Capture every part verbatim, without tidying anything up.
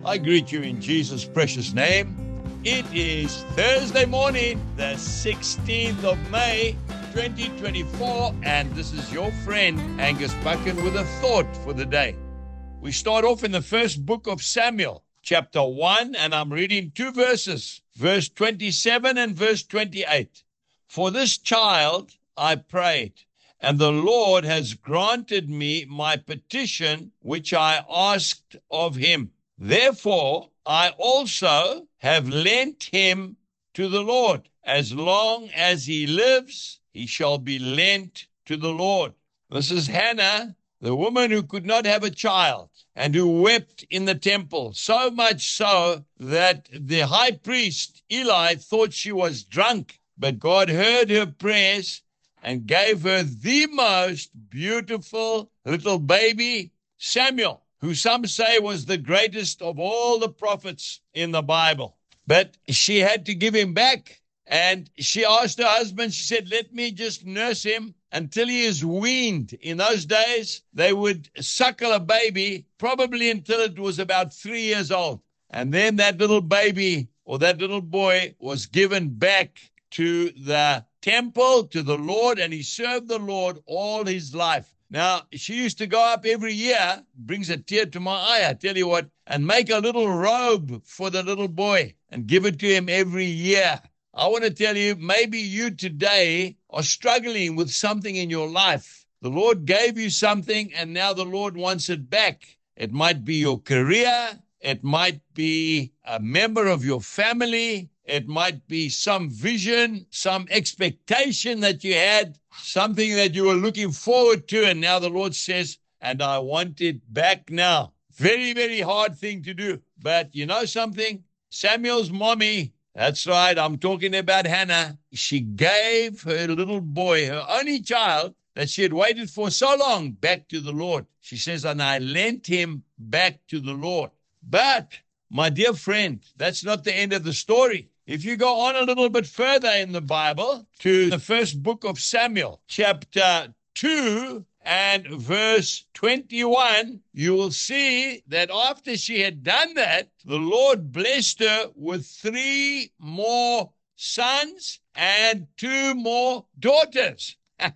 I greet you in Jesus' precious name. It is Thursday morning, the sixteenth of May, twenty twenty-four, and this is your friend Angus Buchan with a thought for the day. We start off in the first book of Samuel, chapter one, and I'm reading two verses, verse twenty-seven and verse twenty-eight. For this child I prayed, and the Lord has granted me my petition which I asked of him. Therefore, I also have lent him to the Lord. As long as he lives, he shall be lent to the Lord. This is Hannah, the woman who could not have a child and who wept in the temple, so much so that the high priest, Eli, thought she was drunk. But God heard her prayers and gave her the most beautiful little baby, Samuel, who some say was the greatest of all the prophets in the Bible. But she had to give him back. And she asked her husband, she said, let me just nurse him until he is weaned. In those days, they would suckle a baby probably until it was about three years old. And then that little baby or that little boy was given back to the temple, to the Lord, and he served the Lord all his life. Now, she used to go up every year, brings a tear to my eye, I tell you what, and make a little robe for the little boy and give it to him every year. I want to tell you, maybe you today are struggling with something in your life. The Lord gave you something, and now the Lord wants it back. It might be your career. It might be a member of your family. It might be some vision, some expectation that you had, something that you were looking forward to, and now the Lord says, and I want it back now. Very, very hard thing to do. But you know something? Samuel's mommy, that's right, I'm talking about Hannah. She gave her little boy, her only child, that she had waited for so long, back to the Lord. She says, and I lent him back to the Lord. But, my dear friend, that's not the end of the story. If you go on a little bit further in the Bible to the first book of Samuel, chapter two and verse twenty-one, you will see that after she had done that, the Lord blessed her with three more sons and two more daughters.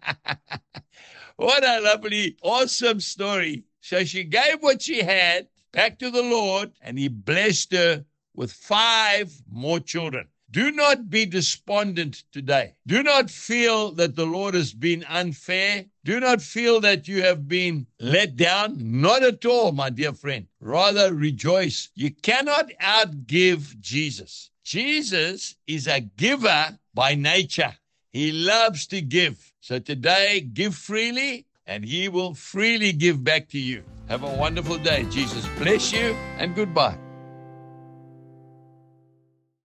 What a lovely, awesome story. So she gave what she had back to the Lord, and he blessed her with five more children. Do not be despondent today. Do not feel that the Lord has been unfair. Do not feel that you have been let down. Not at all, my dear friend. Rather rejoice. You cannot outgive Jesus. Jesus is a giver by nature. He loves to give. So today, give freely, and he will freely give back to you. Have a wonderful day. Jesus bless you, and goodbye.